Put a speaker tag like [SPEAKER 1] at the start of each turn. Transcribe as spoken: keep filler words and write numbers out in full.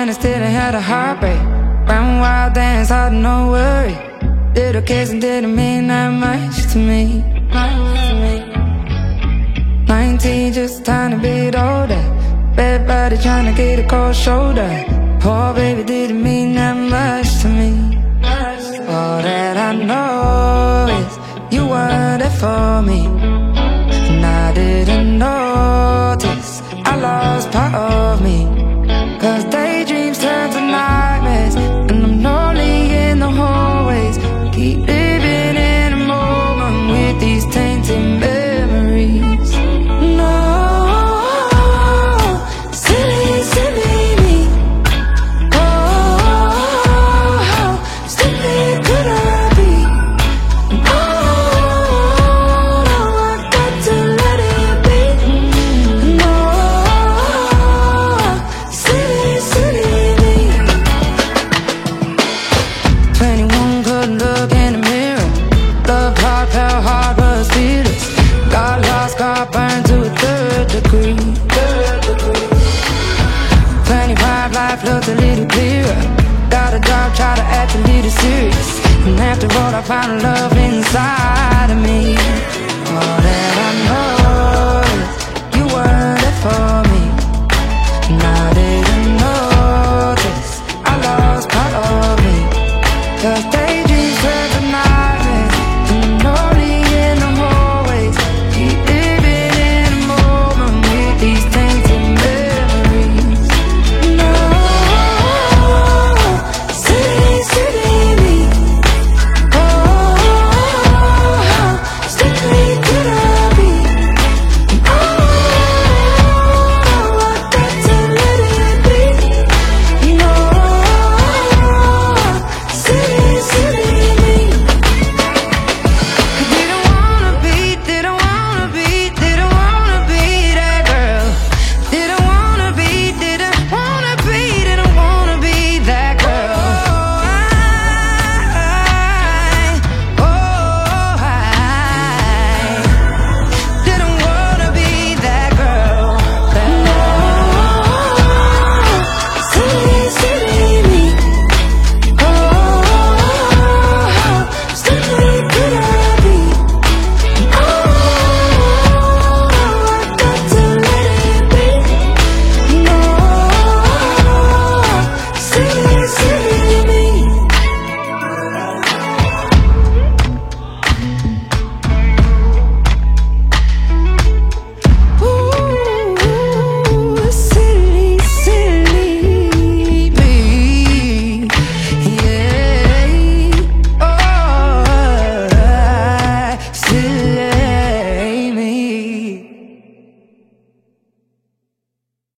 [SPEAKER 1] and I still had a heartbreak. Ran wild, dance hard, no worry. Little kiss and didn't mean that much to me. Nineteen, just a tiny bit older. Bad body trying to get a cold shoulder. Poor baby didn't mean that much to me. All that I know is you weren't there for me, and I didn't notice I lost part of me. Cause daydreams turn to nightmares, and I'm lonely in the hallways. Keep living in a moment with these tainted memories. No, silly, silly me. Oh, how stupid could I be? Oh, no, I got to let it be. No, silly, silly me. Twenty-one, couldn't look in the mirror. Love hard, felt hard, was fearless. Got lost, got burned to a third degree. Twenty-five, life looked a little clearer. Got a job, try to act a little serious. And after all, I found love